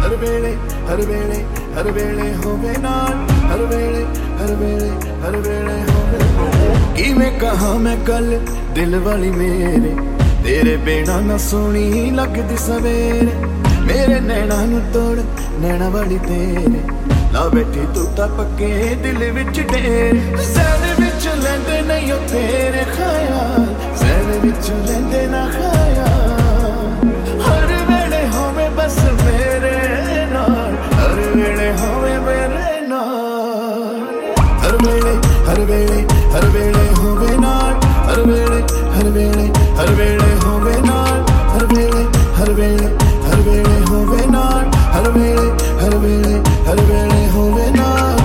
ਹਰ ਵੇਲੇ ਹਰ ਵੇਲੇ ਹਰ ਵੇਲੇ ਹੋਵੇ ਨਾਲ ਹਰ ਵੇਲੇ ਹਰ ਵੇਲੇ ਹਰ ਵੇਲੇ ਹੋਵੇ ਕਿਵੇਂ ਕਹਾਂ ਮੈਂ ਗੱਲ ਦਿਲ ਵਾਲੀ ਮੇਰੇ तेरे बिना ना सोनी लगदी सवेरे मेरे नैना नू तोड़ नैना वाली तेरे ला बैठी तू तां पक्के दिल विच डेरे ज़हन विच लैंदे नहीं ओ तेरे ख्याल ज़हन विच लैंदे ना ख्याल हर वेले होवे बस मेरे नाल हर वेले होवे मेरे नाल हर वेले हर वेले हर वेले होवे नाल हर वेले हर वेले हर वेले होवे नाल हर वेले हर वेले हर वेले होवे नाल हर वेले हर वेले हर वेले होवे नाल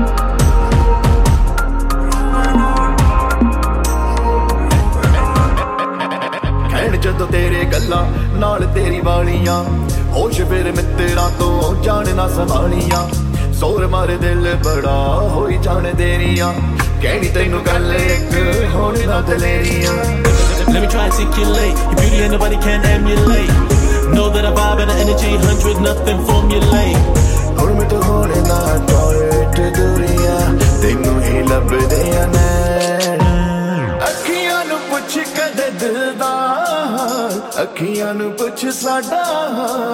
खैन जदों तेरे गल्लां नाल तेरी वालियां होश फिर मित्तरां तो जान ना संभालियां सोर मारे दिल बड़ा होई जान देरियां कहनी तैनू गल एक होने ना दलेरियां Let me try and articulate your beauty and nobody can emulate. Know that I vibe and the energy 100, nothing formulate. हुण मिट होने ना टॉयलेट दूरियां तैनू ही लभदे नैन अखियां नू पुछ कदे दिल दा हाल अखियां नू पुछ साडा हाल